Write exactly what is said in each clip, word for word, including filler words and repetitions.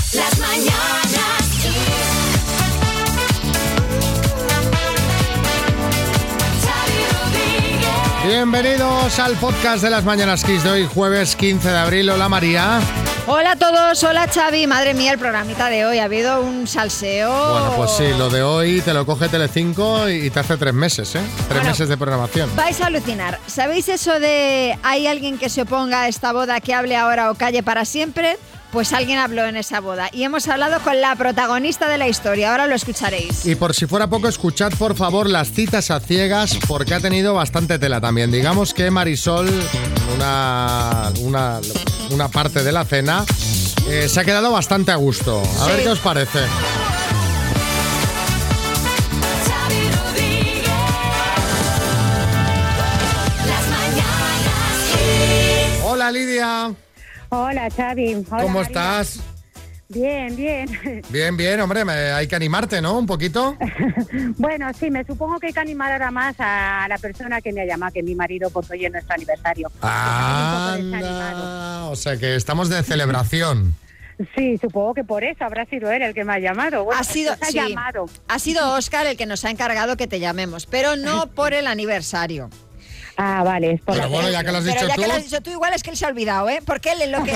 Las mañanas Kiss. Bienvenidos al podcast de Las Mañanas Kiss de hoy, jueves quince de abril. Hola, María. Hola a todos, hola Xavi. Madre mía, el programita de hoy. Ha habido un salseo. Bueno, pues sí, lo de hoy te lo coge Telecinco y te hace tres meses, ¿eh? Tres bueno, meses de programación. Vais a alucinar. ¿Sabéis eso de hay alguien que se oponga a esta boda que hable ahora o calle para siempre? Pues alguien habló en esa boda y hemos hablado con la protagonista de la historia. Ahora lo escucharéis. Y por si fuera poco, escuchad por favor las citas a ciegas porque ha tenido bastante tela también. Digamos que Marisol, una, una, una parte de la cena, eh, se ha quedado bastante a gusto. A sí. ver qué os parece. Hola, Lidia. Hola, Xavi. Hola, ¿Cómo María. estás? Bien, bien. Bien, bien, hombre, me, hay que animarte, ¿no? Un poquito. Bueno, sí, me supongo que hay que animar ahora más a la persona que me ha llamado, que es mi marido, porque hoy es nuestro aniversario. Ah, o sea que estamos de celebración. Sí, supongo que por eso habrá sido él el que me ha llamado. Bueno, ha sido, ha sí, llamado. Ha sido Óscar el que nos ha encargado que te llamemos, pero no por el aniversario. Ah, vale. Es por Pero bueno, ya que lo has dicho Pero ya tú. que lo has dicho tú, igual es que él se ha olvidado, ¿eh? Porque él en lo que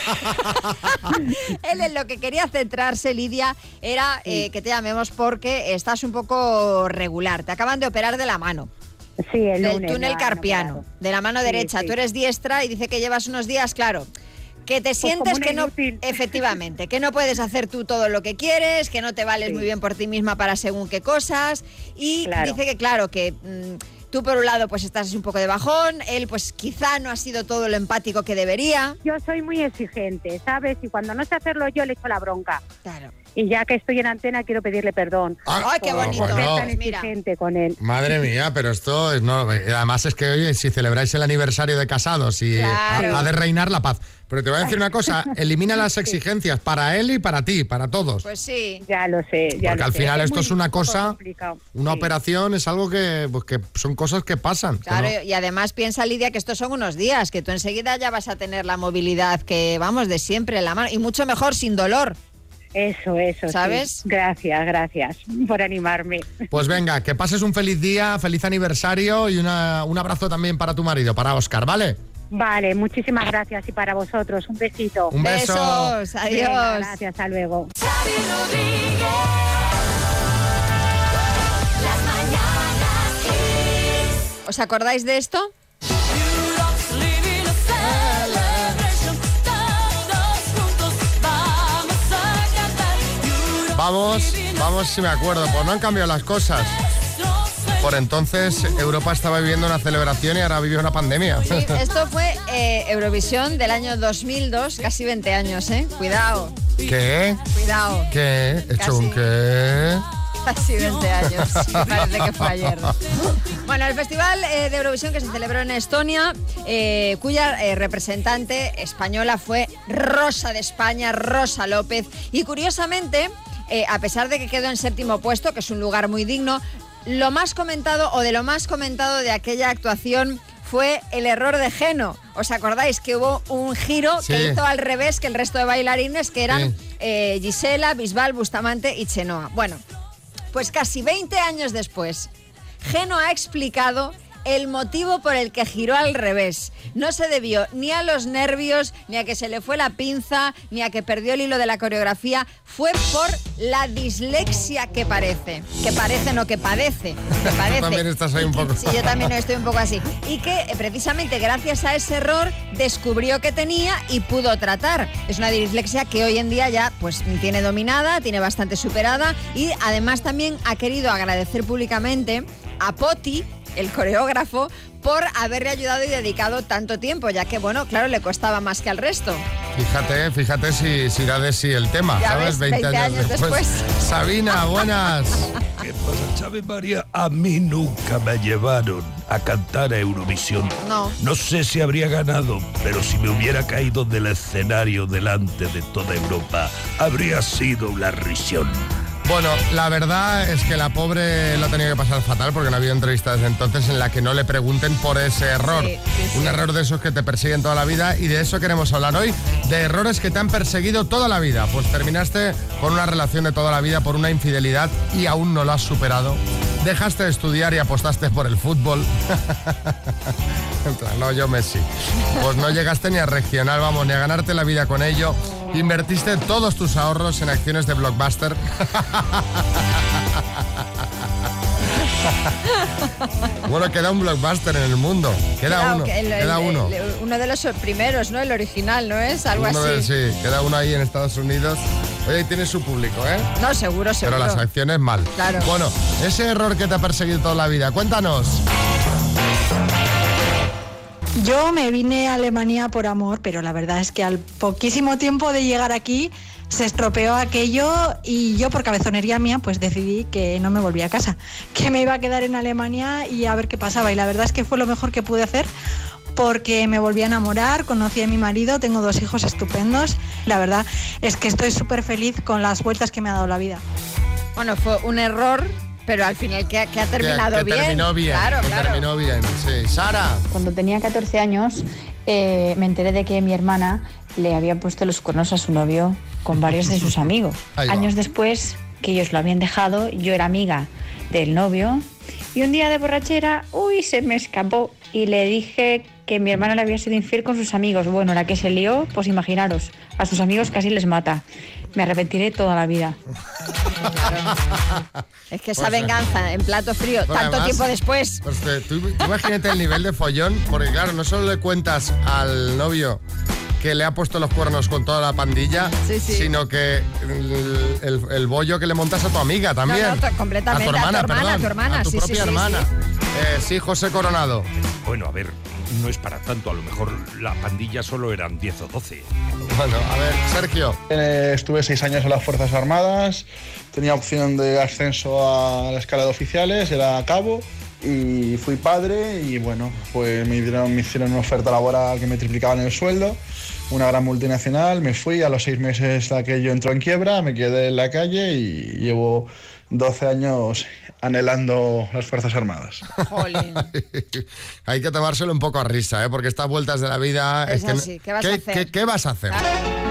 él en lo que quería centrarse, Lidia, era eh, que te llamemos porque estás un poco regular. Te acaban de operar de la mano. Sí, el del lunes. túnel carpiano, de la mano sí, derecha. Sí. Tú eres diestra y dice que llevas unos días, claro, que te pues sientes que inútil. no, efectivamente, que no puedes hacer tú todo lo que quieres, que no te vales sí. muy bien por ti misma para según qué cosas. Y claro. dice que claro, que mmm, tú por un lado pues estás un poco de bajón, él pues quizá no ha sido todo lo empático que debería. Yo soy muy exigente, ¿sabes? Y cuando no sé hacerlo yo le echo la bronca. Claro. Y ya que estoy en antena quiero pedirle perdón. Ah, ¡Ay, qué bonito! Porque bueno. es tan exigente con él. Madre mía, pero esto es no. Además es que oye, si celebráis el aniversario de casados y Claro. ha, ha de reinar la paz. Pero te voy a decir una cosa, elimina las exigencias para él y para ti, para todos. Pues sí. Ya lo sé, ya Porque lo al sé. final Es esto muy es una cosa, complicado. una Sí. operación es algo que, pues, que son cosas que pasan. Claro, que no- y además piensa, Lidia, que estos son unos días, que tú enseguida ya vas a tener la movilidad que, vamos, de siempre en la mano, y mucho mejor sin dolor. Eso, eso. ¿Sabes? Sí. Gracias, gracias por animarme. Pues venga, que pases un feliz día, feliz aniversario y una, un abrazo también para tu marido, para Óscar, ¿vale? Vale, muchísimas gracias y para vosotros un besito. Un beso. Besos, adiós. Venga, gracias, hasta luego. Xavi Rodríguez. Las mañanas Kiss. ¿Os acordáis de esto? Europe's living a celebration. Todos juntos vamos a cantar. Europe's Vamos, living a vamos si me acuerdo, pues no han cambiado las cosas. Por entonces Europa estaba viviendo una celebración y ahora vive una pandemia. Sí, esto fue eh, Eurovisión del año dos mil dos, casi veinte años, ¿eh? Cuidado, ¿Qué? cuidado. ¿Qué? ¿He hecho un Casi. qué? Casi veinte años, parece que fue ayer. Bueno, el Festival eh, de Eurovisión que se celebró en Estonia, eh, cuya eh, representante española fue Rosa de España, Rosa López. Y curiosamente, eh, a pesar de que quedó en séptimo puesto, que es un lugar muy digno, lo más comentado o de lo más comentado de aquella actuación fue el error de Geno. ¿Os acordáis que hubo un giro Sí. que hizo al revés que el resto de bailarines, que eran Sí. eh, Gisela, Bisbal, Bustamante y Chenoa? Bueno, pues casi veinte años después, Geno ha explicado el motivo por el que giró al revés. No se debió ni a los nervios, ni a que se le fue la pinza, ni a que perdió el hilo de la coreografía. Fue por la dislexia que parece. Que parece, no que padece. Que padece. También estás ahí un poco. Sí, yo también estoy un poco así. Y que eh, precisamente gracias a ese error descubrió que tenía y pudo tratar. Es una dislexia que hoy en día ya pues tiene dominada, tiene bastante superada y además también ha querido agradecer públicamente a Poti, el coreógrafo, por haberle ayudado y dedicado tanto tiempo, ya que, bueno, claro, le costaba más que al resto. Fíjate, fíjate si, si da de sí el tema, Ya ¿sabes? ves, veinte años después. Sabina, buenas. ¿Qué pasa, Xavi María? A mí nunca me llevaron a cantar a Eurovisión. No. No sé si habría ganado, pero si me hubiera caído del escenario delante de toda Europa, habría sido una risión. Bueno, la verdad es que la pobre lo ha tenido que pasar fatal porque no ha habido entrevista desde entonces en la que no le pregunten por ese error. Sí, sí, sí. Un error de esos que te persiguen toda la vida y de eso queremos hablar hoy, de errores que te han perseguido toda la vida. Pues terminaste con una relación de toda la vida por una infidelidad y aún no lo has superado. Dejaste de estudiar y apostaste por el fútbol. En plan, no, yo Messi. Pues no llegaste ni a regional, vamos, ni a ganarte la vida con ello. Invertiste todos tus ahorros en acciones de Blockbuster. Bueno, queda un Blockbuster en el mundo. Queda, Queda uno. el- el- queda el- uno. el- uno de los primeros, ¿no? El original, ¿no es? Algo Uno así. de- sí, queda uno ahí en Estados Unidos. Oye, tiene su público, ¿eh? No, seguro, seguro. Pero las acciones mal. Claro. Bueno, ese error que te ha perseguido toda la vida, cuéntanos. Yo me vine a Alemania por amor, pero la verdad es que al poquísimo tiempo de llegar aquí se estropeó aquello y yo por cabezonería mía pues decidí que no me volvía a casa, que me iba a quedar en Alemania y a ver qué pasaba. Y la verdad es que fue lo mejor que pude hacer porque me volví a enamorar, conocí a mi marido, tengo dos hijos estupendos. La verdad es que estoy súper feliz con las vueltas que me ha dado la vida. Bueno, fue un error, pero al final que, que ha terminado que, que bien. terminó bien. Claro, que claro. terminó bien, sí. Sara. Cuando tenía catorce años eh, me enteré de que mi hermana le había puesto los cuernos a su novio con varios de sus amigos. Ahí va. Años después, que ellos lo habían dejado, yo era amiga del novio y un día de borrachera, uy, se me escapó y le dije que mi hermana le había sido infiel con sus amigos. Bueno, la que se lió, pues imaginaros, a sus amigos casi les mata. Me arrepentiré toda la vida. Es que esa Pues, eh, venganza en plato frío, Bueno, tanto además, tiempo después. Pues te- tú, tú imagínate el nivel de follón, porque claro, no solo le cuentas al novio que le ha puesto los cuernos con toda la pandilla, Sí, sí. sino que el, el- el bollo que le montas a tu amiga también. No, no, to- completamente. A tu hermana, A tu hermana, perdón, a tu hermana, a tu sí, propia sí, sí, hermana. sí. Eh, sí, José Coronado. Bueno, a ver, no es para tanto. A lo mejor la pandilla solo eran diez o doce. Bueno, a ver, Sergio. Eh, estuve seis años en las Fuerzas Armadas, tenía opción de ascenso a la escala de oficiales, era cabo y fui padre y bueno, pues me, dieron, me hicieron una oferta laboral que me triplicaban el sueldo, una gran multinacional, me fui, a los seis meses aquello entró en quiebra, me quedé en la calle y llevo doce años anhelando las Fuerzas Armadas. Jolín. Hay que tomárselo un poco a risa, ¿eh? Porque estas vueltas de la vida... Es que, así, ¿qué vas a hacer? ¿qué, qué vas a hacer?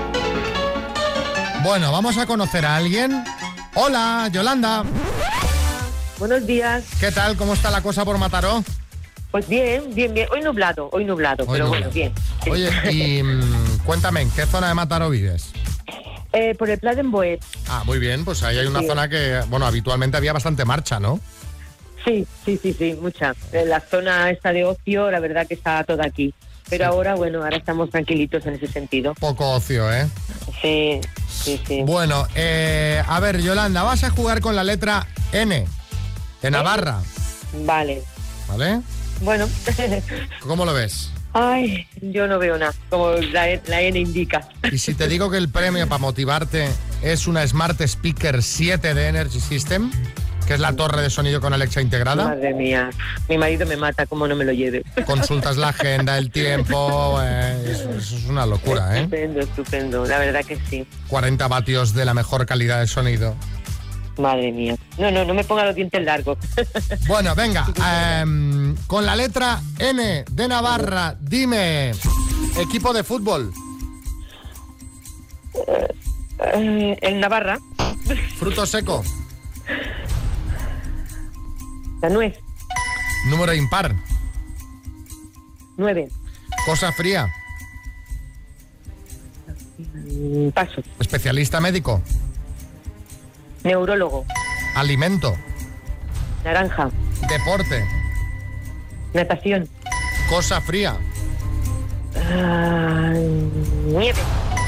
Bueno, vamos a conocer a alguien. Hola, Yolanda. Buenos días. ¿Qué tal? ¿Cómo está la cosa por Mataró? Pues bien, bien, bien. Hoy nublado, hoy nublado, Hoy pero nublado. bueno, bien. Sí. Oye, y mm, cuéntame, ¿en qué zona de Mataró vives? Eh, por el Pla de Boet. Ah, muy bien, pues ahí hay una Sí. zona que, bueno, habitualmente había bastante marcha, ¿no? Sí, sí, sí, sí, mucha. En la zona esta de ocio, la verdad que está toda aquí. Pero Sí. ahora, bueno, ahora estamos tranquilitos en ese sentido. Poco ocio, ¿eh? Sí, sí, sí. Bueno, eh, a ver, Yolanda, vas a jugar con la letra N, de Navarra, Vale. ¿vale? Bueno. ¿Cómo lo ves? Ay, yo no veo nada, como la, E- la N indica. Y si te digo que el premio para motivarte es una Smart Speaker siete de Energy System, que es la torre de sonido con Alexa integrada, Madre mía, mi marido me mata, como no me lo lleve. consultas la agenda, el tiempo, eh, eso, eso es una locura, ¿eh? Estupendo, estupendo, la verdad que sí. cuarenta vatios de la mejor calidad de sonido. Madre mía. No, no, no me ponga los dientes largos. Bueno, venga, em, con la letra N de Navarra, dime, equipo de fútbol, Eh, en Navarra, fruto seco, la nuez, número impar, nueve. cosa fría, Mm, Paso. especialista médico, Neurólogo, alimento, naranja, deporte, natación, cosa fría, ah, nieve.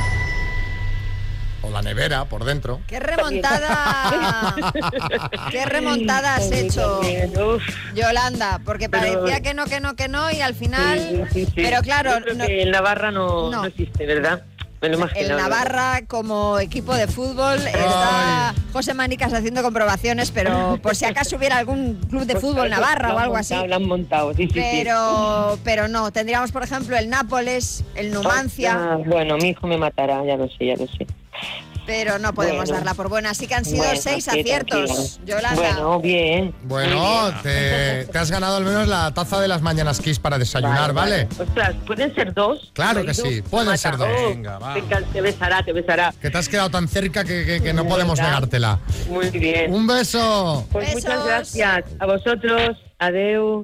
o la nevera por dentro. ¡Qué remontada! ¡Qué remontada has También, hecho, también, uf. Yolanda! Porque Pero- parecía que no, que no, que no, y al final... Sí, sí, sí. Pero claro, Yo creo no- que en Navarra no, No. no existe, ¿verdad? Me lo el imagino. Navarra como equipo de fútbol está José Manicas haciendo comprobaciones, pero por si acaso hubiera algún club de fútbol Navarra o algo así. Lo han montado, sí, sí, sí. Pero, pero no, tendríamos por ejemplo el Nápoles, el Numancia. Ah, bueno, mi hijo me matará, ya lo sé, ya lo sé. pero no podemos Bueno. darla por buena. Así que han sido Bueno, seis sí, aciertos, tranquila. Yolanda. Bueno, bien. Bueno, te, te has ganado al menos la taza de las mañanas Kiss para desayunar, ¿vale? Ostras, ¿pueden ser dos? Claro que sí, pueden ser dos. Venga, va. Te besará, te besará. Que te has quedado tan cerca que, que- que no podemos ¿Verdad? negártela. Muy bien. Un beso. Pues Besos. muchas gracias. A vosotros. Adeu.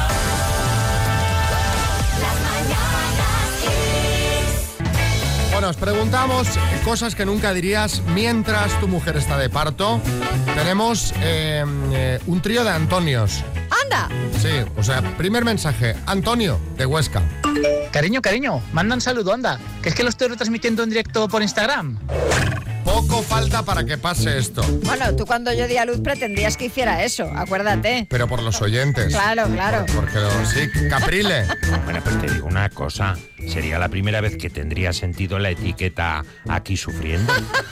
Bueno, os preguntamos cosas que nunca dirías mientras tu mujer está de parto. Tenemos eh, eh, un trío de Antonios. ¡Anda! Sí, o sea, primer mensaje. Antonio, de Huesca. Cariño, cariño, manda un saludo, anda. Que es que lo estoy retransmitiendo en directo por Instagram. Poco falta para que pase esto. Bueno, tú cuando yo di a luz pretendías que hiciera eso, acuérdate. Pero por los oyentes. Claro, claro. Porque lo- sí, Caprile. Bueno, pues te digo una cosa. Sería la primera vez que tendría sentido la etiqueta aquí sufriendo.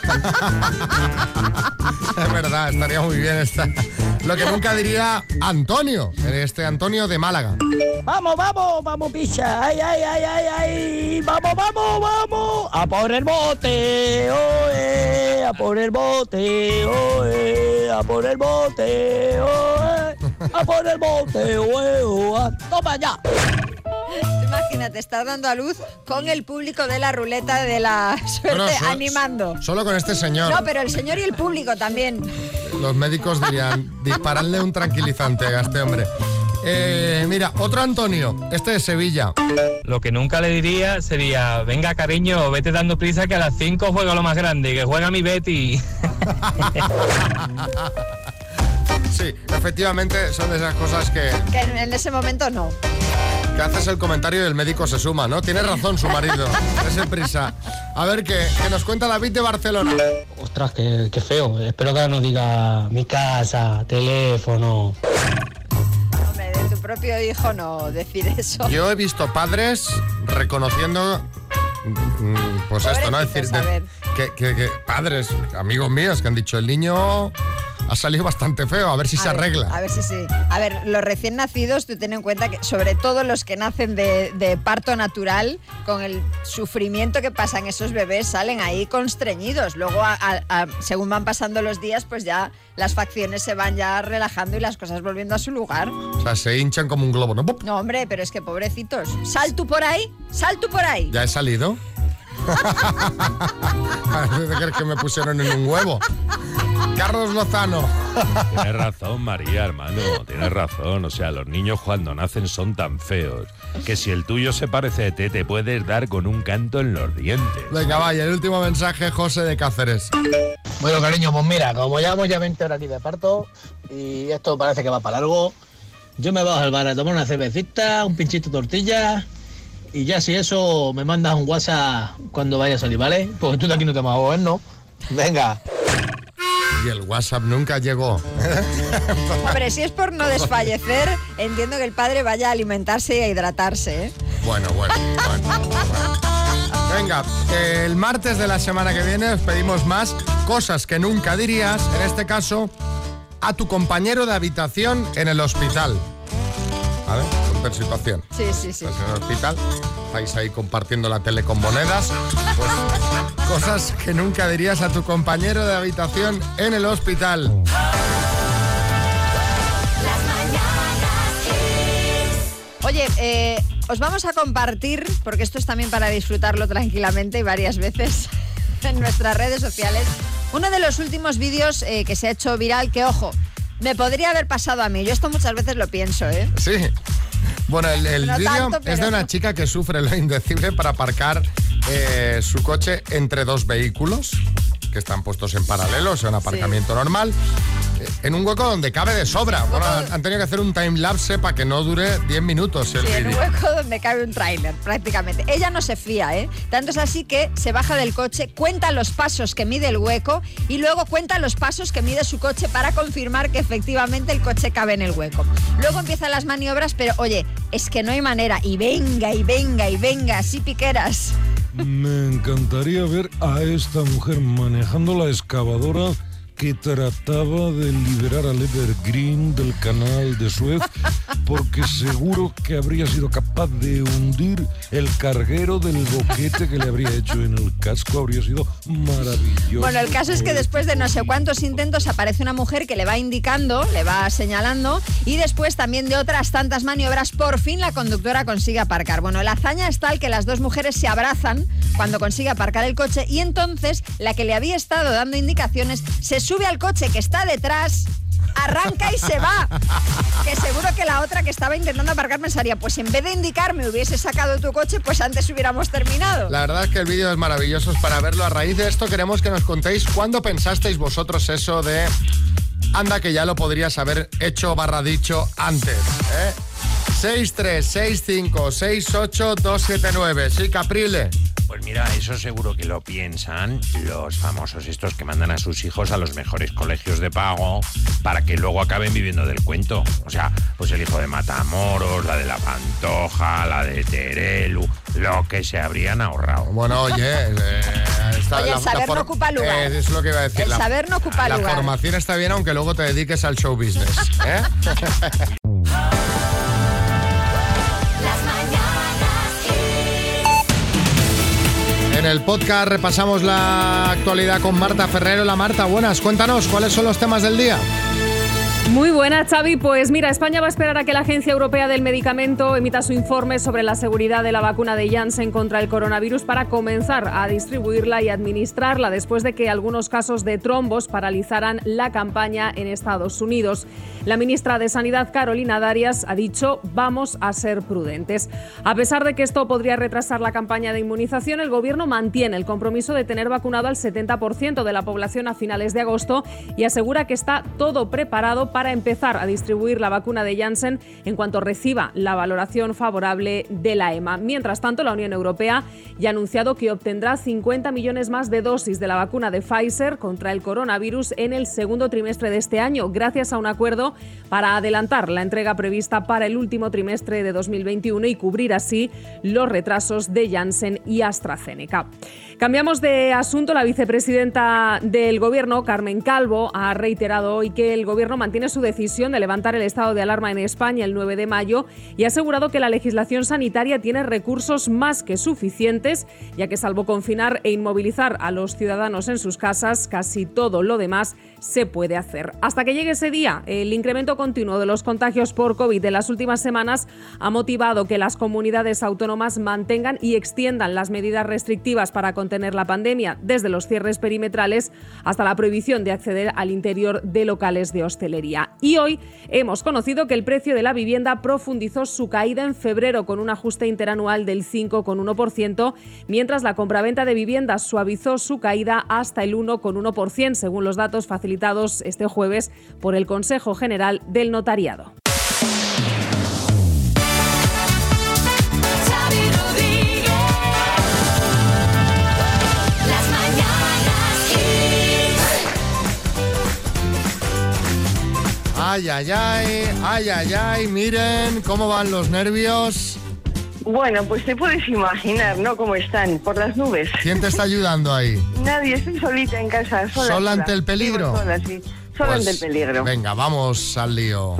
Es verdad, estaría muy bien esta. Lo que nunca diría Antonio, este Antonio de Málaga. Vamos, vamos, vamos, picha. Ay, ay, ay, ay, ay. Vamos, vamos, vamos. A por el bote, oe. A por el bote, oe. A por el bote, oe. A por el bote, oe, oe. Toma ya. Imagínate, estar dando a luz con el público de la ruleta de la suerte No, no, so- animando. Solo con este señor. No, pero el señor y el público también. Los médicos dirían, disparadle un tranquilizante a este hombre. Eh, mira, otro Antonio, este de Sevilla. Lo que nunca le diría sería, venga cariño, vete dando prisa que a las cinco juega lo más grande, que juega mi Betty. Sí, efectivamente son de esas cosas que, Que en, en ese momento no. que haces el comentario y el médico se suma, ¿no? Tiene razón su marido, ese prisa. A ver, ¿qué, qué nos cuenta David de Barcelona? Ostras, qué, qué feo. Espero que no diga mi casa, teléfono. Hombre, de tu propio hijo no decir eso. Yo he visto padres reconociendo, mm, pues esto, ¿no? Es decir, Pobrecitos, a de- ver. que, que- que padres, amigos míos, que han dicho, el niño ha salido bastante feo, a ver si A se ver, arregla. A ver si sí. A ver, los recién nacidos, tú ten en cuenta que, sobre todo los que nacen de, de parto natural, con el sufrimiento que pasan esos bebés, salen ahí constreñidos. Luego, a- a- a- según van pasando los días, pues ya las facciones se van ya relajando y las cosas volviendo a su lugar. O sea, se hinchan como un globo, ¿no? ¡Pum! No, hombre, pero es que pobrecitos. Sal tú por ahí, sal tú por ahí. ¿Ya he salido? Parece que es que me pusieron en un huevo. Carlos Lozano. Tienes razón, María, hermano, tienes razón. O sea, los niños cuando nacen son tan feos que si el tuyo se parece a ti, te puedes dar con un canto en los dientes. Venga, vaya, el último mensaje, José de Cáceres. Bueno, cariño, pues mira, como llevamos ya veinte horas aquí de parto y esto parece que va para largo, yo me bajo al bar a tomar una cervecita, un pinchito de tortilla y ya si eso me mandas un WhatsApp cuando vaya a salir, ¿vale? Porque tú de aquí no te vas a mover, ¿no? Venga. Y el WhatsApp nunca llegó. Hombre, si es por no desfallecer, entiendo que el padre vaya a alimentarse y a hidratarse, ¿eh? Bueno, bueno, bueno, bueno. Venga, el martes de la semana que viene os pedimos más cosas que nunca dirías, en este caso, a tu compañero de habitación en el hospital. ¿Vale? Ponte en situación. Sí, sí, sí. Estás en el hospital, estáis ahí compartiendo la tele con monedas. Pues, cosas que nunca dirías a tu compañero de habitación en el hospital. Oye, eh, os vamos a compartir, porque esto es también para disfrutarlo tranquilamente y varias veces en nuestras redes sociales, uno de los últimos vídeos eh, que se ha hecho viral, que ojo, me podría haber pasado a mí. Yo esto muchas veces lo pienso, ¿eh? Sí. Bueno, el, el No vídeo tanto, es pero- de una chica que sufre lo indecible para aparcar eh, su coche entre dos vehículos que están puestos en paralelo, o sea, un aparcamiento normal, eh, en un hueco donde cabe de sobra. Bueno, han, han tenido que hacer un time-lapse para que no dure diez minutos el Sí, en un vídeo. hueco donde cabe un tráiler, prácticamente. Ella no se fía, ¿eh? Tanto es así que se baja del coche, cuenta los pasos que mide el hueco y luego cuenta los pasos que mide su coche para confirmar que efectivamente el coche cabe en el hueco. Luego empiezan las maniobras, pero oye, es que no hay manera. Y venga, y venga, y venga, así piqueras. Me encantaría ver a esta mujer manejando la excavadora que trataba de liberar al Evergreen del canal de Suez porque seguro que habría sido capaz de hundir el carguero del boquete que le habría hecho en el casco. Habría sido maravilloso. Bueno, el caso es que después de no sé cuántos intentos aparece una mujer que le va indicando, le va señalando, y después también de otras tantas maniobras, por fin la conductora consigue aparcar. Bueno, la hazaña es tal que las dos mujeres se abrazan cuando consigue aparcar el coche, y entonces la que le había estado dando indicaciones se sube al coche que está detrás, arranca y se va. Que seguro que la otra que estaba intentando aparcar pensaría, pues en vez de indicarme hubiese sacado tu coche, pues antes hubiéramos terminado. La verdad es que el vídeo es maravilloso, es para verlo. A raíz de esto queremos que nos contéis cuándo pensasteis vosotros eso de anda que ya lo podrías haber hecho barra dicho antes, ¿eh? seis tres seis cinco seis ocho dos siete nueve. Sí, Caprile. Pues mira, eso seguro que lo piensan los famosos estos que mandan a sus hijos a los mejores colegios de pago para que luego acaben viviendo del cuento. O sea, pues el hijo de Matamoros, la de la Pantoja, la de Terelu, lo que se habrían ahorrado. Bueno, oye... Eh, está, oye, la, el saber la for- no ocupa lugar. Eh, es lo que iba a decir. El la, saber no ocupa la lugar. La formación está bien, aunque luego te dediques al show business, ¿eh? En el podcast repasamos la actualidad con Marta Ferrero. La Marta, buenas, cuéntanos, ¿cuáles son los temas del día? Muy buena, Xavi. Pues mira, España va a esperar a que la Agencia Europea del Medicamento emita su informe sobre la seguridad de la vacuna de Janssen contra el coronavirus para comenzar a distribuirla y administrarla después de que algunos casos de trombos paralizaran la campaña en Estados Unidos. La ministra de Sanidad, Carolina Darias, ha dicho vamos a ser prudentes. A pesar de que esto podría retrasar la campaña de inmunización, el Gobierno mantiene el compromiso de tener vacunado al setenta por ciento de la población a finales de agosto y asegura que está todo preparado para empezar a distribuir la vacuna de Janssen en cuanto reciba la valoración favorable de la E M A. Mientras tanto, la Unión Europea ya ha anunciado que obtendrá cincuenta millones más de dosis de la vacuna de Pfizer contra el coronavirus en el segundo trimestre de este año, gracias a un acuerdo para adelantar la entrega prevista para el último trimestre de dos mil veintiuno y cubrir así los retrasos de Janssen y AstraZeneca. Cambiamos de asunto. La vicepresidenta del Gobierno, Carmen Calvo, ha reiterado hoy que el Gobierno mantiene su decisión de levantar el estado de alarma en España el nueve de mayo y ha asegurado que la legislación sanitaria tiene recursos más que suficientes, ya que salvo confinar e inmovilizar a los ciudadanos en sus casas, casi todo lo demás se puede hacer. Hasta que llegue ese día, el incremento continuo de los contagios por COVID de las últimas semanas ha motivado que las comunidades autónomas mantengan y extiendan las medidas restrictivas para contener la pandemia, desde los cierres perimetrales hasta la prohibición de acceder al interior de locales de hostelería. Y hoy hemos conocido que el precio de la vivienda profundizó su caída en febrero con un ajuste interanual del cinco coma uno por ciento, mientras la compraventa de viviendas suavizó su caída hasta el uno coma uno por ciento, según los datos facilitados este jueves por el Consejo General del Notariado. Ay, ay, ay, ay, ay, ay, miren cómo van los nervios. Bueno, pues te puedes imaginar, ¿no? Cómo están, por las nubes. ¿Quién te está ayudando ahí? Nadie, estoy solita en casa, sola. ¿Sola sola. ante el peligro? Vivo sola, sí. Sola Pues, ante el peligro. Venga, vamos al lío.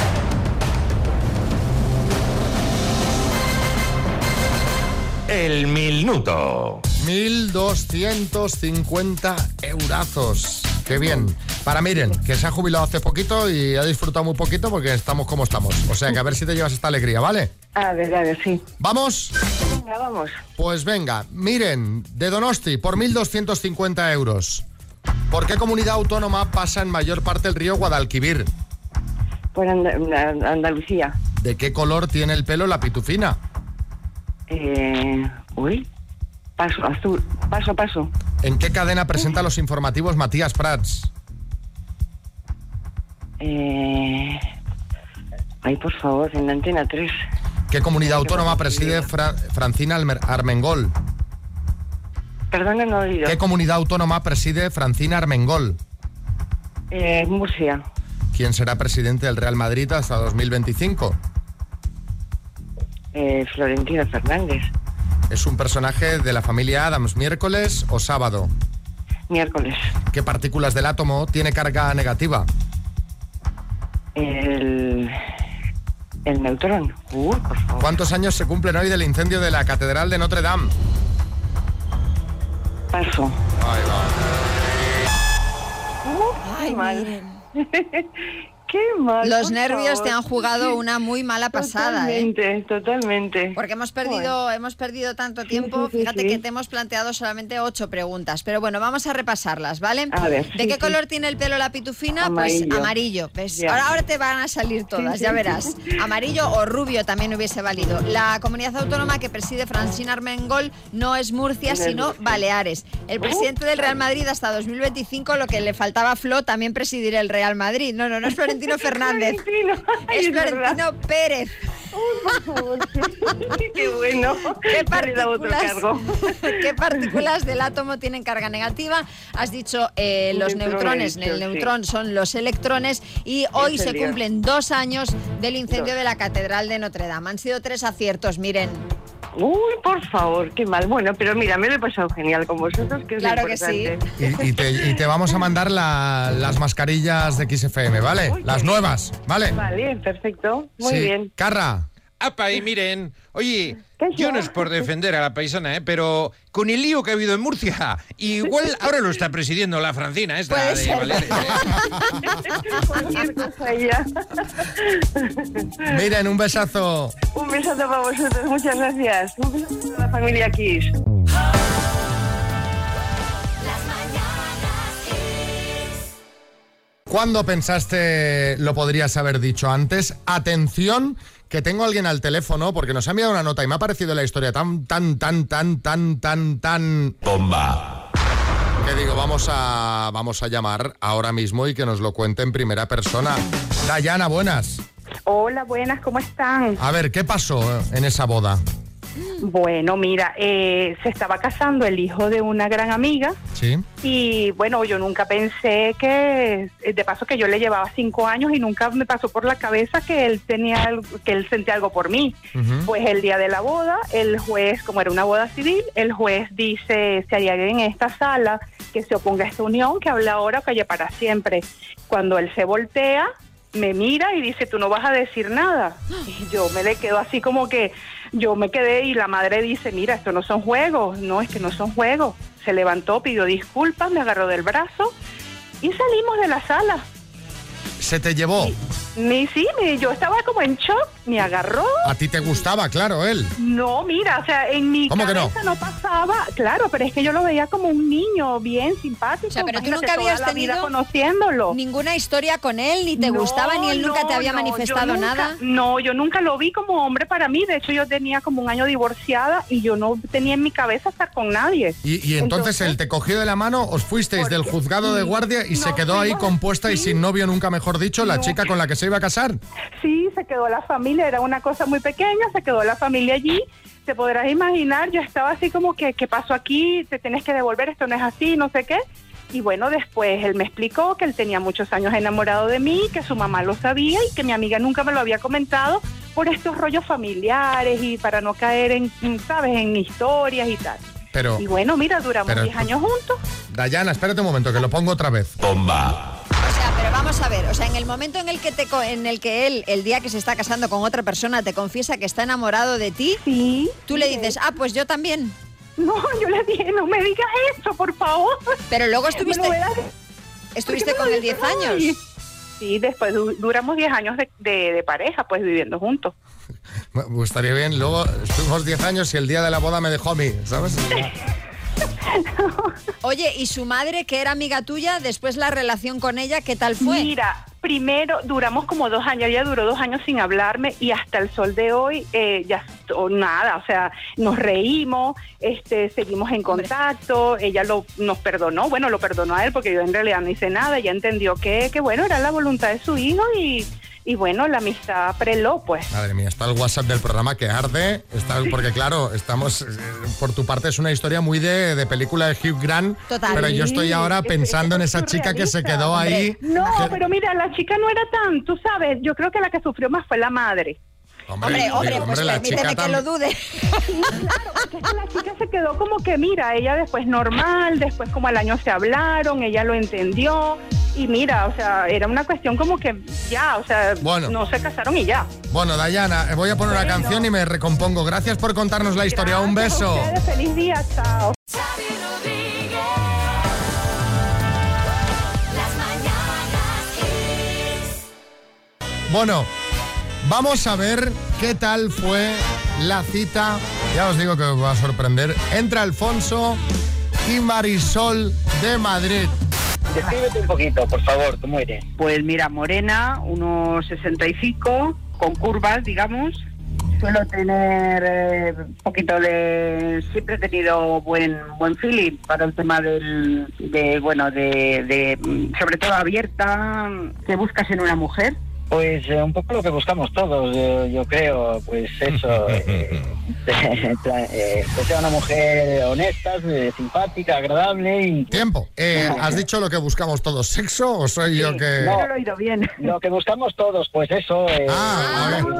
El minuto. mil doscientos cincuenta eurazos. Qué bien. Para Miren, que se ha jubilado hace poquito y ha disfrutado muy poquito porque estamos como estamos. O sea que a ver si te llevas esta alegría, ¿vale? A ver, a ver, sí. ¿Vamos? Venga, vamos. Pues venga, Miren, de Donosti, por mil doscientos cincuenta euros. ¿Por qué comunidad autónoma pasa en mayor parte el río Guadalquivir? Por And- Andalucía. ¿De qué color tiene el pelo la pitufina? Eh, uy, paso, azul, paso, paso. ¿En qué cadena presenta los informativos Matías Prats? Eh, ay, por favor, en la Antena tres. ¿Qué comunidad autónoma preside Fra- Francina Almer- Armengol? Perdona, no he oído. ¿Qué comunidad autónoma preside Francina Armengol? Eh, Murcia. ¿Quién será presidente del Real Madrid hasta dos mil veinticinco? Eh, Florentino Fernández. ¿Es un personaje de la familia Adams, miércoles o sábado? miércoles. ¿Qué partículas del átomo tiene carga negativa? El... el neutrón. Uy, por favor. ¿Cuántos años se cumplen hoy del incendio de la Catedral de Notre Dame? Paso. Ahí va. Uh, Ay, mal. Qué mal. Los por nervios favor. te han jugado una muy mala pasada, ¿eh? Totalmente, totalmente. Porque hemos perdido, hemos perdido tanto tiempo. sí, sí, Fíjate sí. que te hemos planteado solamente ocho preguntas. Pero bueno, vamos a repasarlas, ¿vale? A ver, ¿De sí, qué sí. color tiene el pelo la pitufina? Amarillo. Pues amarillo. ¿Ves? Ya. Ahora, ahora te van a salir todas, Sí, sí, ya sí. verás. Amarillo o rubio también hubiese valido. La comunidad autónoma que preside Francina Armengol no es Murcia, No es sino Murcia. Baleares. El presidente del Real Madrid hasta dos mil veinticinco, lo que le faltaba a Flo, también presidir el Real Madrid. No, no, no es Florentino Fernández. Ay, Es es verdad. Florentino Pérez. Por favor, qué, qué bueno. ¿Qué Ya le da otro partículas, cargo. ¿Qué partículas del átomo tienen carga negativa? Has dicho eh, los neutrones. Neutrones, he El dicho, neutrón son los electrones y hoy Ese se lío. cumplen dos años del incendio Dos. de la Catedral de Notre Dame. Han sido tres aciertos, miren. Uy, por favor, qué mal. Bueno, pero mira, me lo he pasado genial con vosotros, que es lo Claro que sí. importante. Y, y te, y te vamos a mandar la- las mascarillas de X F M, ¿vale? Uy, Las qué nuevas, ¿vale? Vale, perfecto. Muy Sí. bien. Carra, Apa, y miren, oye, ¿Qué yo es no eso? es por defender a la paisana, ¿eh? Pero con el lío que ha habido en Murcia, igual ahora lo está presidiendo la Francina esta Puede de ser. Baleares. Cualquier cosa ya. miren, un besazo. Un besazo para vosotros, muchas gracias. Un besazo para la familia Kiss. Las mañanas Kiss. ¿Cuándo pensaste lo podrías haber dicho antes? Atención, que tengo a alguien al teléfono porque nos ha enviado una nota y me ha parecido la historia tan, tan, tan, tan, tan, tan, tan... Bomba. Que digo, vamos a, vamos a llamar ahora mismo y que nos lo cuente en primera persona. Dayana, buenas. Hola, buenas, ¿cómo están? A ver, ¿qué pasó en esa boda? Bueno, mira, eh, se estaba casando el hijo de una gran amiga ¿Sí? y bueno, yo nunca pensé que, de paso que yo le llevaba cinco años y nunca me pasó por la cabeza que él tenía, algo- que él sentía algo por mí. Ujú. Pues el día de la boda, el juez, como era una boda civil, el juez dice, si hay alguien en esta sala que se oponga a esta unión, que hable ahora o calle para siempre. Cuando él se voltea, me mira y dice, tú no vas a decir nada. Y yo me le quedo así como que, yo me quedé y la madre dice, mira, esto no son juegos. No, es que no son juegos. Se levantó, pidió disculpas, me agarró del brazo y salimos de la sala. ¿Se te llevó? Ni sí, ni- yo estaba como en shock, me agarró. A ti te gustaba, claro, él. No, mira, o sea, en mi ¿Cómo que no? cabeza no? pasaba, claro, pero es que yo lo veía como un niño bien simpático. O sea, pero tú imagínate, nunca toda habías la vida tenido conociéndolo. ninguna historia con él, ni te No, gustaba, ni él nunca no, te había no, yo manifestado nunca- nada. No, yo nunca lo vi como hombre para mí. De hecho, yo tenía como un año divorciada y yo no tenía en mi cabeza estar con nadie. Y, y entonces, él te cogió de la mano, os fuisteis del juzgado de guardia y se no, quedó ahí fuimos- compuesta y sí. sin novio, nunca mejor dicho, la No. chica con la que se iba a casar. Sí, se quedó la familia, era una cosa muy pequeña, se quedó la familia allí. Te podrás imaginar, yo estaba así como que, ¿qué pasó aquí? Te tienes que devolver, esto no es así, no sé qué. Y bueno, después él me explicó que él tenía muchos años enamorado de mí, que su mamá lo sabía y que mi amiga nunca me lo había comentado por estos rollos familiares y para no caer en, ¿sabes?, en historias y tal. Pero, Y bueno, mira, duramos Pero- diez años juntos. Dayana, espérate un momento, que lo pongo otra vez. Bomba. O sea, pero vamos a ver, o sea, en el momento en el que te co- en el que él, el día que se está casando con otra persona, te confiesa que está enamorado de ti, Sí. tú le dices, ah, pues yo también. No, yo le dije, no me digas eso, por favor. Pero luego estuviste, Me lo verás- estuviste ¿Por qué con me él lo diez dices? años. Sí, después du- duramos diez años de, de- de pareja, pues viviendo juntos. Me gustaría bien, luego estuvimos diez años y el día de la boda me dejó a mí, ¿sabes? Oye, ¿y su madre, que era amiga tuya, después la relación con ella, qué tal fue? Mira, primero duramos como dos años, ella duró dos años sin hablarme y hasta el sol de hoy eh, ya o nada, o sea, nos reímos, este, seguimos en contacto, ella lo nos perdonó, bueno, lo perdonó a él porque yo en realidad no hice nada, ella entendió que, que bueno, era la voluntad de su hijo y, y bueno, la amistad preló, pues. Madre mía, está el WhatsApp del programa que arde, está, porque claro, estamos, eh, por tu parte es una historia muy de, de película de Hugh Grant, Total. pero yo estoy ahora Sí, pensando en es esa chica que se quedó ahí. No, que- pero mira, la chica no era tan, tú sabes, yo creo que la que sufrió más fue la madre. Hombre, hombre, pues la permíteme chica que tam- lo dude. Claro, es que la chica se quedó como que, mira, ella después normal, después como al año se hablaron, ella lo entendió. Y mira, o sea, era una cuestión como que ya, o sea, Bueno. no se casaron y ya. Bueno, Dayana, voy a poner una Bueno. canción y me recompongo. Gracias por contarnos la historia. Un Gracias a beso. ustedes, feliz día, chao. Xavi Rodríguez. Las mañanas Kiss. Bueno, vamos a ver qué tal fue la cita. Ya os digo que os va a sorprender. Entre Alfonso y Marisol de Madrid. Descríbete un poquito, por favor, ¿cómo eres? Pues mira, morena, unos sesenta y cinco, con curvas, digamos. Suelo tener eh, un poquito de... Siempre he tenido buen buen feeling para el tema del... de bueno, de, de... sobre todo abierta. ¿Qué buscas en una mujer? Pues eh, un poco lo que buscamos todos, yo, yo creo, pues eso, eh, eh, que sea una mujer honesta, eh, simpática, agradable y... Tiempo. Eh, ¿Has dicho lo que buscamos todos? ¿Sexo o soy yo que...? No, lo he oído bien. Lo que buscamos todos, pues eso... Eh, Ah, eh,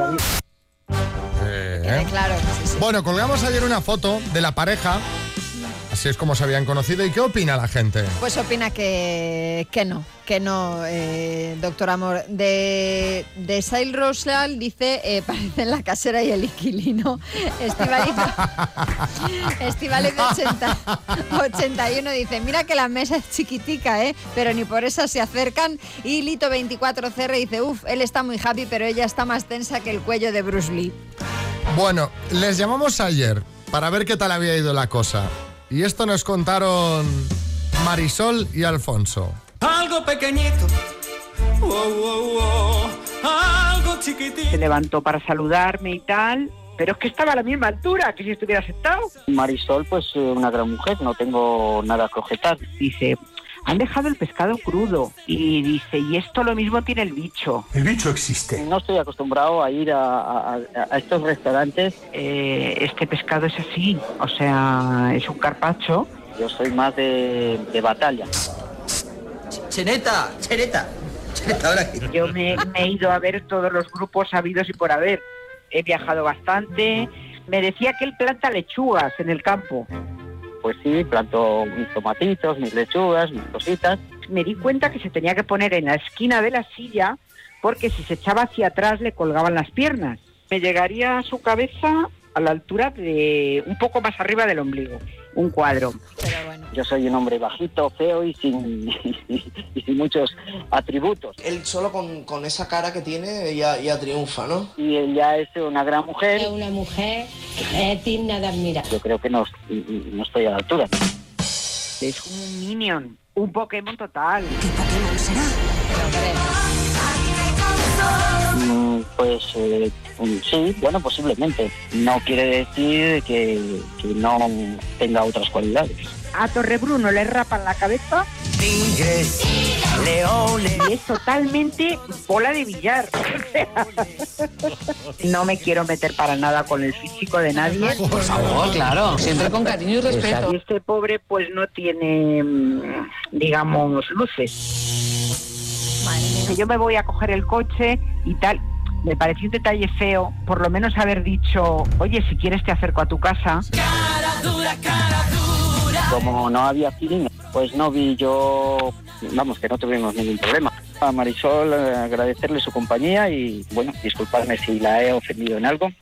Eh, Quede claro. Sí, sí. Bueno, colgamos ayer una foto de la pareja. Así es como se habían conocido. ¿Y qué opina la gente? Pues opina que, que no, que no, eh, doctor Amor. De, de Sail Rosal dice, eh, parecen la casera y el inquilino. Estivaliz, Estivaliz de ochenta, ochenta y uno dice, mira que la mesa es chiquitica, ¿eh? Pero ni por eso se acercan. Y Lito veinticuatro C R dice, uff, él está muy happy, pero ella está más tensa que el cuello de Bruce Lee. Bueno, les llamamos ayer para ver qué tal había ido la cosa. Y esto nos contaron Marisol y Alfonso. Algo pequeñito, oh, oh, oh, algo chiquitito. Se levantó para saludarme y tal, pero es que estaba a la misma altura que si estuviera sentado. Marisol, pues eh, una gran mujer, no tengo nada que objetar. Dice, han dejado el pescado crudo. Y dice, y esto lo mismo tiene el bicho. El bicho existe. No estoy acostumbrado a ir a, a- a estos restaurantes. Eh, este pescado es así, o sea, es un carpaccio. Yo soy más de, de batalla. Cheneta, cheneta, cheneta, ahora que... Yo me, me he ido a ver todos los grupos habidos y por haber. He viajado bastante. Me decía que él planta lechugas en el campo. Pues sí, planto mis tomatitos, mis lechugas, mis cositas. Me di cuenta que se tenía que poner en la esquina de la silla porque si se echaba hacia atrás le colgaban las piernas. Me llegaría a su cabeza a la altura de un poco más arriba del ombligo. Un cuadro. Yo soy un hombre bajito, feo y sin, y sin muchos atributos. Él solo con, con esa cara que tiene ya, ya triunfa, ¿no? Y ella es una gran mujer. Es una mujer que es digna de admirar. Yo creo que no, no estoy a la altura. Es un minion, un Pokémon total. ¿Qué Pokémon será? Mm, Pues eh, mm, sí, bueno, posiblemente. No quiere decir que, que no tenga otras cualidades. A Torrebruno le rapan la cabeza Tigres, leones. y es totalmente bola de billar. O sea, no me quiero meter para nada con el físico de nadie. Por favor, claro, siempre con cariño y respeto. Y este pobre pues no tiene, mm, digamos, luces. Que yo me voy a coger el coche y tal. Me pareció un detalle feo, por lo menos haber dicho, oye, si quieres te acerco a tu casa. Cara dura, cara dura. Como no había feeling, pues no vi yo, vamos, que no tuvimos ningún problema. A Marisol eh, agradecerle su compañía y, bueno, disculparme si la he ofendido en algo.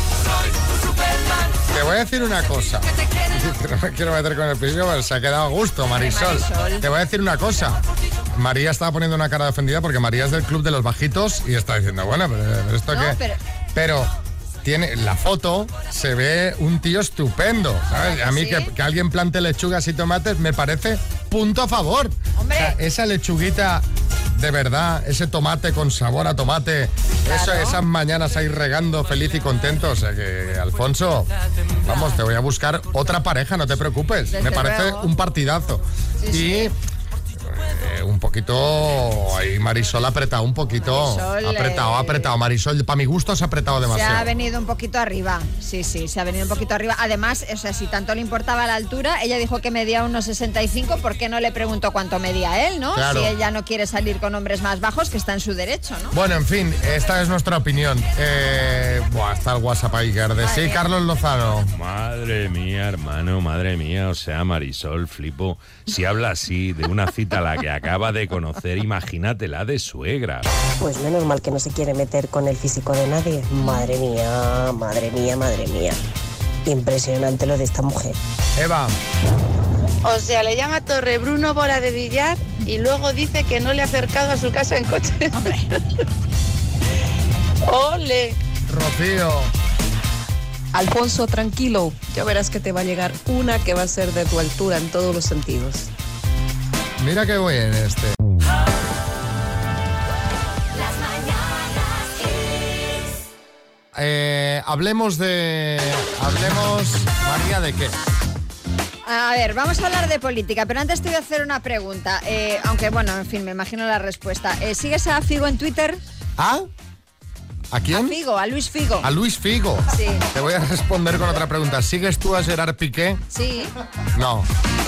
Te voy a decir una cosa. No me quiero meter con el principio, pero se ha quedado a gusto, Marisol. Marisol. Te voy a decir una cosa. María estaba poniendo una cara de ofendida porque María es del club de los bajitos y está diciendo, bueno, pero, pero esto No, qué... pero- Pero tiene la foto, se ve un tío estupendo, ¿sabes? A mí ¿Sí? que, que alguien plante lechugas y tomates me parece punto a favor. Hombre. O sea, esa lechuguita de verdad, ese tomate con sabor a tomate, eso, esas mañanas ahí regando feliz y contento. O sea que, Alfonso, vamos, te voy a buscar otra pareja, no te preocupes. Desde me parece luego. un partidazo. Sí, y sí. eh, un poquito... Ahí Marisol ha apretado un poquito. Marisol, ha apretado, eh, ha apretado. Marisol, para mi gusto, se ha apretado Se demasiado. ha venido un poquito arriba, sí, sí, se ha venido un poquito arriba. Además, o sea, si tanto le importaba la altura, ella dijo que medía unos sesenta y cinco, ¿por qué no le preguntó cuánto medía él, no? Claro. Si ella no quiere salir con hombres más bajos, que está en su derecho, ¿no? Bueno, en fin, esta es nuestra opinión. Eh, buah, está el WhatsApp ahí, Gerde. Sí, Carlos Lozano. Madre mía, hermano, madre mía, o sea, Marisol, flipo. Si habla así de una cita a la que acaba de conocer, imagínate la de suegra. Pues menos mal que no se quiere meter con el físico de nadie. Madre mía, madre mía, madre mía. Impresionante lo de esta mujer. Eva. O sea, le llama Torre Bruno bola de billar y luego dice que no le ha acercado a su casa en coche. ¡Ole! Rocío. Alfonso, tranquilo, ya verás que te va a llegar una que va a ser de tu altura en todos los sentidos. Mira qué bien este. Eh, hablemos de... Hablemos, María, ¿de qué? A ver, vamos a hablar de política, pero antes te voy a hacer una pregunta. Eh, aunque, bueno, en fin, me imagino la respuesta. Eh, ¿Sigues a Figo en Twitter? ¿Ah? ¿A quién? A Figo, a Luis Figo. A Luis Figo. Sí. Te voy a responder con otra pregunta. ¿Sigues tú a Gerard Piqué? Sí. No.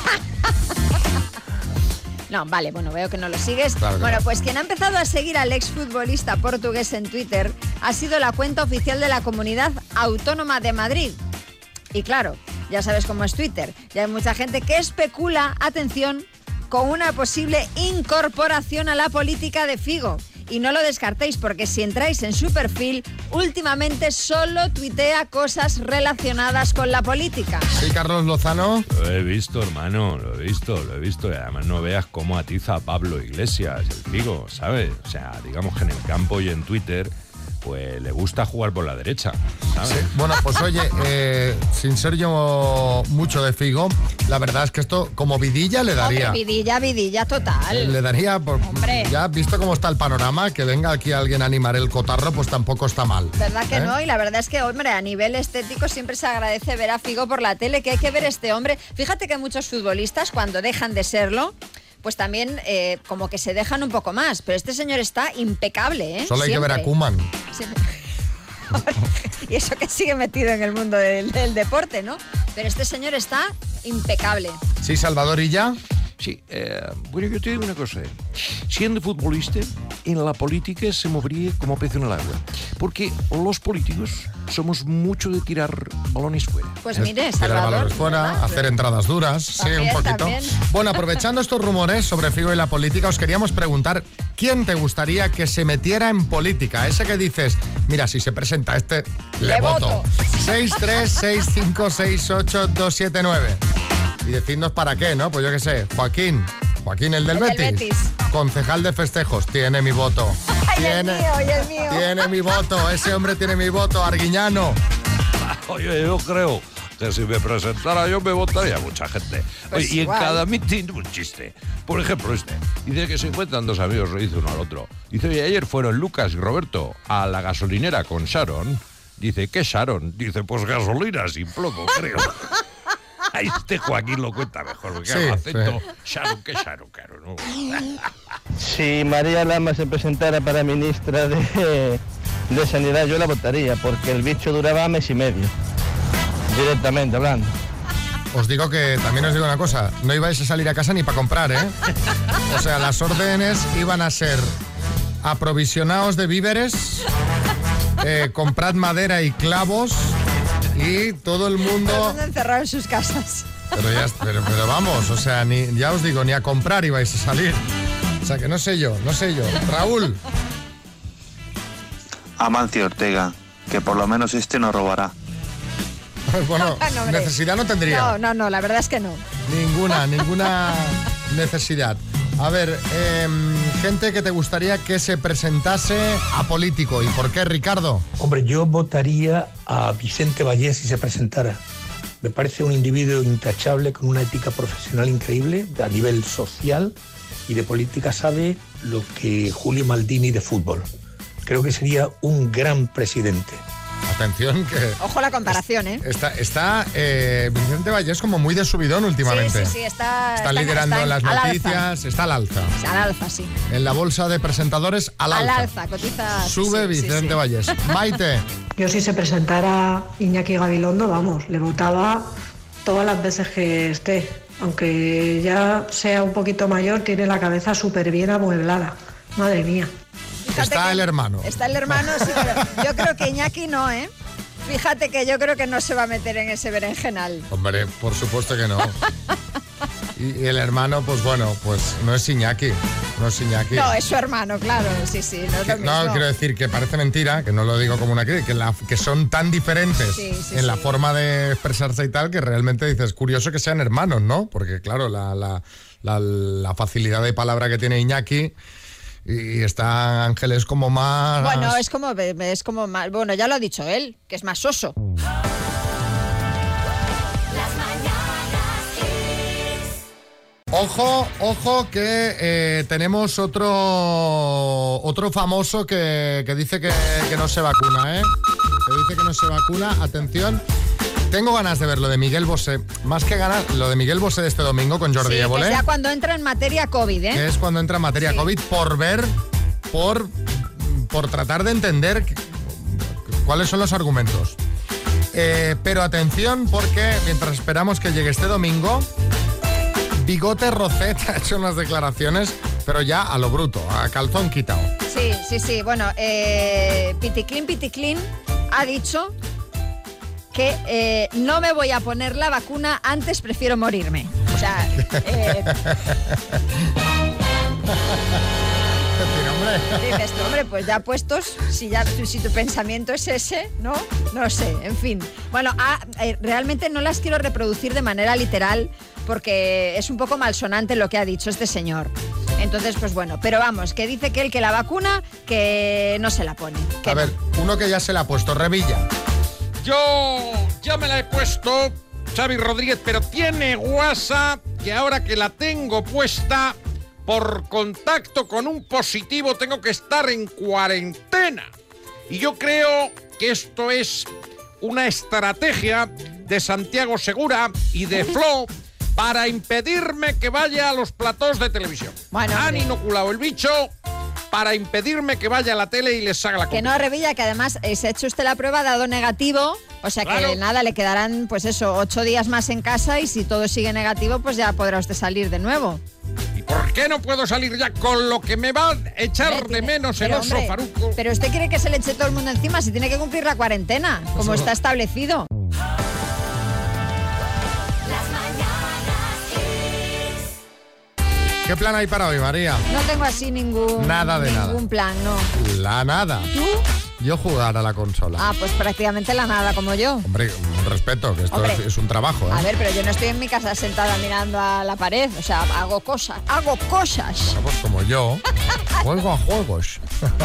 No, vale, bueno, veo que no lo sigues. Claro que bueno, no. pues quien ha empezado a seguir al exfutbolista portugués en Twitter ha sido la cuenta oficial de la Comunidad Autónoma de Madrid. Y claro, ya sabes cómo es Twitter. Ya hay mucha gente que especula, atención, con una posible incorporación a la política de Figo. Y no lo descartéis porque si entráis en su perfil, últimamente solo tuitea cosas relacionadas con la política. Sí, Carlos Lozano. Lo he visto, hermano, lo he visto, lo he visto. Y además no veas cómo atiza a Pablo Iglesias, el Figo, ¿sabes? O sea, digamos que en el campo y en Twitter, pues le gusta jugar por la derecha, ¿sabes? Sí. Bueno, pues oye, eh, sin ser yo mucho de Figo, la verdad es que esto como vidilla le daría. Hombre, vidilla, vidilla total. Le daría, por, Hombre. ya visto cómo está el panorama, que venga aquí alguien a animar el cotarro, pues tampoco está mal. ¿Verdad que ¿Eh? no? Y la verdad es que, hombre, a nivel estético siempre se agradece ver a Figo por la tele, que hay que ver este hombre. Fíjate que muchos futbolistas, cuando dejan de serlo, pues también eh, como que se dejan un poco más. Pero este señor está impecable, ¿eh? Solo hay Siempre. que ver a Koeman. Sí. Y eso que sigue metido en el mundo del, del deporte, ¿no? Pero este señor está impecable. Sí, Salvador, ¿y ya? Sí, eh, bueno, yo te digo una cosa. Siendo futbolista, en la política se movería como pez en el agua. Porque los políticos somos mucho de tirar balones fuera. Pues mire, Tirar Salvador. balones fuera, hacer entradas duras, sí, También, un poquito. también. Bueno, aprovechando estos rumores sobre Figo y la política, os queríamos preguntar ¿quién te gustaría que se metiera en política? Ese que dices, mira, si se presenta este, le, Le voto. voto. seis tres seis cinco seis ocho dos siete nueve. Y decidnos para qué, ¿no? Pues yo qué sé, Joaquín. Joaquín, el del, El del Betis. Betis. Concejal de festejos, tiene mi voto. Ay, el Tiene, mío, y el mío. tiene mi voto, ese hombre tiene mi voto, Arguiñano. Oye, yo creo que si me presentara yo me votaría mucha gente. Pues Oye, y en igual. cada mitin un chiste. Por ejemplo, este. Dice que se encuentran dos amigos, lo dice uno al otro. Dice, oye, ayer fueron Lucas y Roberto a la gasolinera con Sharon. Dice, ¿qué Sharon? Dice, pues gasolina sin plomo, creo. Ahí este Joaquín lo cuenta mejor, porque Sí, claro, acento sí. Sharon, ¿qué Sharon, claro, no? Si María Lama se presentara para ministra de, de Sanidad, yo la votaría, porque el bicho duraba mes y medio, directamente hablando. Os digo que, también os digo una cosa, no ibais a salir a casa ni para comprar, ¿eh? O sea, las órdenes iban a ser aprovisionaos de víveres, eh, comprad madera y clavos y todo el Todo el mundo... mundo encerrado en sus casas. Pero, ya, pero, pero vamos, o sea, ni, ya os digo, ni a comprar ibais a salir. O sea, que no sé yo, no sé yo. Raúl. Amancio Ortega, que por lo menos este no robará. Bueno, No, hombre. necesidad no tendría. No, no, no, la verdad es que no. Ninguna, ninguna necesidad. A ver, eh, gente que te gustaría que se presentase a político. ¿Y por qué, Ricardo? Hombre, yo votaría a Vicente Vallés si se presentara. Me parece un individuo intachable con una ética profesional increíble a nivel social y de política sabe lo que Julio Maldini de fútbol. Creo que sería un gran presidente. atención que... Ojo la comparación, ¿eh? Está, está eh, Vicente Vallés como muy de subidón últimamente. Sí, sí, sí, está... Está liderando en las al noticias, alza. está al alza. Al alza, sí. En la bolsa de presentadores, al alza. Al alza, cotiza... Sube sí, sí, Vicente sí, sí. Vallés. Maite. Yo si se presentara Iñaki Gabilondo, vamos, le votaba todas las veces que esté. Aunque ya sea un poquito mayor, tiene la cabeza súper bien amueblada. Madre mía. Fíjate está que el hermano. Está el hermano, sí, pero yo creo que Iñaki no, ¿eh? Fíjate que yo creo que no se va a meter en ese berenjenal. Hombre, por supuesto que no. Y, y el hermano, pues bueno, pues no es Iñaki. No es Iñaki. No, es su hermano, claro, sí, sí, no es lo mismo. No, quiero decir que parece mentira, que no lo digo como una crítica, que, la- que son tan diferentes Sí, sí, en la sí. forma de expresarse y tal, que realmente dices, curioso que sean hermanos, ¿no? Porque claro, la, la, la, la facilidad de palabra que tiene Iñaki y está Ángeles como más... Bueno, es como, es como más, bueno, ya lo ha dicho él, que es más soso. Ojo, ojo que eh, tenemos otro otro famoso que, que dice que, que no se vacuna, ¿eh? Que dice que no se vacuna. Atención, tengo ganas de ver lo de Miguel Bosé. Más que ganas, lo de Miguel Bosé de este domingo con Jordi Sí, que Évole. es ya cuando entra en materia COVID, ¿eh? Que es cuando entra en materia Sí. COVID, por ver, por, por tratar de entender qu- cuáles son los argumentos. Eh, pero atención, porque mientras esperamos que llegue este domingo, Bigote Rocet ha hecho unas declaraciones, pero ya a lo bruto, a calzón quitado. Sí, sí, sí. Bueno, eh, Piticlin Piticlin ha dicho que eh, no me voy a poner la vacuna, antes prefiero morirme. O sea, eh, dices tú, hombre, pues ya puestos, si ya si tu pensamiento es ese, ¿no? No sé, en fin. Bueno, ah, eh, realmente no las quiero reproducir de manera literal porque es un poco malsonante lo que ha dicho este señor. Entonces, pues bueno, pero vamos, que dice que él que la vacuna, que no se la pone. Que A ver, uno que ya se la ha puesto, Revilla. Yo ya me la he puesto, Xavi Rodríguez, pero tiene guasa que ahora que la tengo puesta, por contacto con un positivo tengo que estar en cuarentena. Y yo creo que esto es una estrategia de Santiago Segura y de Flo para impedirme que vaya a los platós de televisión. Bueno, Han hombre. inoculado el bicho para impedirme que vaya a la tele y les haga la Que comida. no, Revilla, que además eh, se ha hecho usted la prueba, ha dado negativo, o sea que Claro. nada, le quedarán pues eso, ocho días más en casa y si todo sigue negativo, pues ya podrá usted salir de nuevo. ¿Por qué no puedo salir ya con lo que me va a echar de menos el Pero, oso hombre, Faruco? pero usted quiere que se le eche todo el mundo encima, si tiene que cumplir la cuarentena, como Eso- está establecido. ¿Qué plan hay para hoy, María? No tengo así ningún, Nada de nada. ningún plan, no. La nada. ¿Tú? Yo jugar a la consola. Ah, pues prácticamente la nada, como yo. Hombre, un respeto, que esto Hombre. es, es un trabajo, ¿eh? A ver, pero yo no estoy en mi casa sentada mirando a la pared, o sea, hago cosas, hago cosas. Pues como yo, juego a juegos.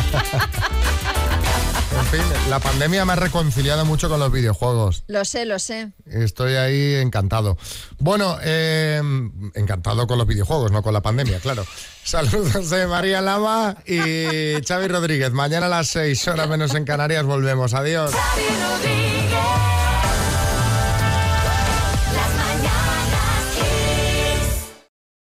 En fin, la pandemia me ha reconciliado mucho con los videojuegos. Lo sé, lo sé. Estoy ahí encantado. Bueno, eh, encantado con los videojuegos, no con la pandemia, claro. Saludos de María Lama y Xavi Rodríguez. Mañana a las seis, horas menos en Canarias, volvemos. Adiós. Xavi Rodríguez.